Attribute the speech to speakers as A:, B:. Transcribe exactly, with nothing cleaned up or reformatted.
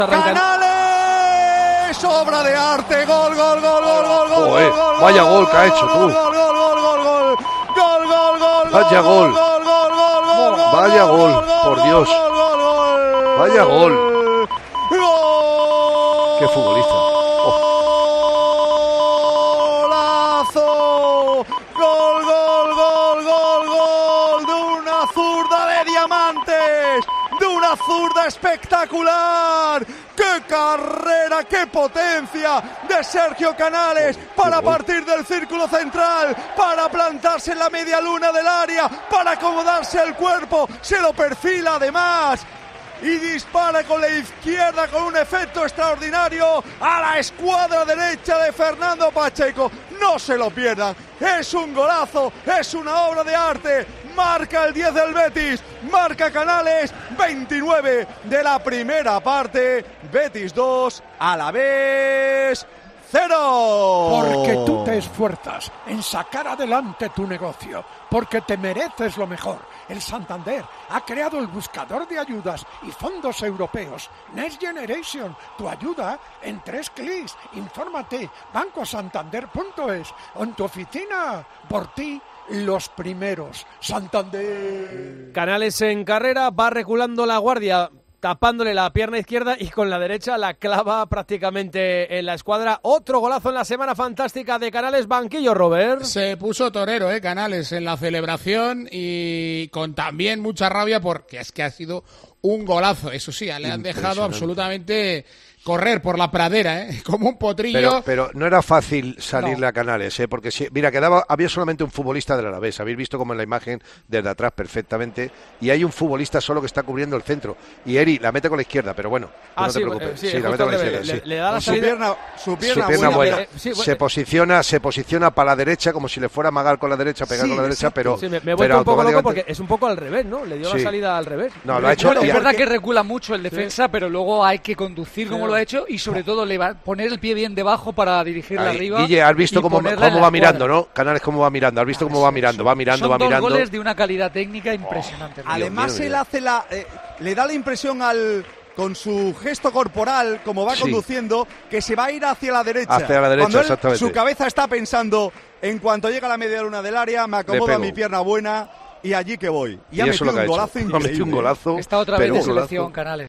A: Canales, obra de arte, gol, gol, gol, gol, gol, gol,
B: Joder,
A: gol, gol,
B: vaya gol que ha hecho tú.
A: Gol, gol, gol, gol, gol, gol, gol, gol, gol,
B: Vaya gol.
A: gol, gol, gol, gol, gol,
B: Vaya gol, por Dios.
A: gol, gol, gol,
B: Vaya gol.
A: Gol.
B: Qué futbolista.
A: Golazo. Gol, gol, gol, gol, gol de una zurda de diamantes, de una zurda espectacular. ¡Qué carrera, qué potencia de Sergio Canales para partir del círculo central, para plantarse en la media luna del área, para acomodarse el cuerpo, se lo perfila además y dispara con la izquierda con un efecto extraordinario a la escuadra derecha de Fernando Pacheco. No se lo pierdan, es un golazo, es una obra de arte. Marca el diez del Betis, marca Canales, veintinueve de la primera parte, Betis dos, Alavés cero.
C: Porque tú te esfuerzas en sacar adelante tu negocio, porque te mereces lo mejor. El Santander ha creado el buscador de ayudas y fondos europeos Next Generation, tu ayuda en tres clics. Infórmate, banco santander punto es o en tu oficina. Por ti, los primeros. Santander.
D: Canales en carrera, va reculando la guardia, tapándole la pierna izquierda y con la derecha la clava prácticamente en la escuadra. Otro golazo en la semana fantástica de Canales. Banquillo, Robert.
E: Se puso torero, eh, Canales, en la celebración y con también mucha rabia porque es que ha sido un golazo. Eso sí, le han dejado absolutamente correr por la pradera, ¿eh? Como un potrillo.
B: Pero, pero no era fácil salirle no. a Canales, ¿eh? Porque si, mira, quedaba, había solamente un futbolista del Alavés, habéis visto como en la imagen desde atrás perfectamente, y hay un futbolista solo que está cubriendo el centro, y Eri la mete con la izquierda, pero bueno,
D: ah,
B: no
D: sí,
B: te preocupes,
D: eh, sí,
B: sí, la mete con la izquierda,
D: le,
B: sí.
D: le, le da la
A: su pierna, su pierna,
B: su pierna buena, buena.
D: Eh, sí, bueno,
B: se posiciona, se posiciona para la derecha como si le fuera a magar con la derecha, pegar
A: sí,
B: con la derecha,
A: exacto.
B: pero
D: sí, me, me he vuelto un poco loco porque es un poco al revés, ¿no? Le dio sí. la salida al revés.
B: No, lo ha hecho.
F: Bueno, es
B: ya,
F: verdad
B: porque...
F: que recula mucho el defensa, sí. pero luego hay que conducir como sí. lo ha hecho y sobre todo le va a poner el pie bien debajo para dirigirla
B: Ahí,
F: arriba.
B: Guille, has visto cómo, cómo va mirando, ¿no? Canales cómo va mirando, has visto cómo va mirando, va mirando,
F: Son
B: va
F: dos
B: mirando.
F: goles de una calidad técnica impresionante.
A: Oh, además él hace la, eh, le da la impresión al con su gesto corporal, como va sí. conduciendo, que se va a ir hacia la derecha.
B: Hacia la derecha,
A: Cuando él,
B: exactamente.
A: Su cabeza está pensando, en cuanto llega a la media luna del área, me acomodo a mi pierna buena y allí que voy. Y, y ha metido un golazo increíble.
B: Ha metido un golazo.
F: Está otra vez de selección, Canales.